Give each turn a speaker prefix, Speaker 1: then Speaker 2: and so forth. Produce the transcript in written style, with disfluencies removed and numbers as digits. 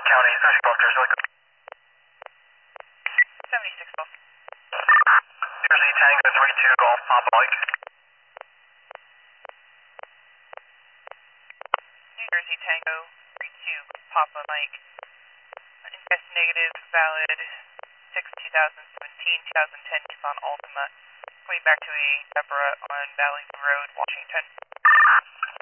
Speaker 1: County, 30 Golf Jersey.
Speaker 2: 76 Golf.
Speaker 1: Jersey Tango 32 Golf, Papa Mike.
Speaker 2: New Jersey Tango 32 Papa Mike. Invest negative, valid 6/2017, 2010 Nissan Altima. Coming back to a Deborah on Valley Road, Washington.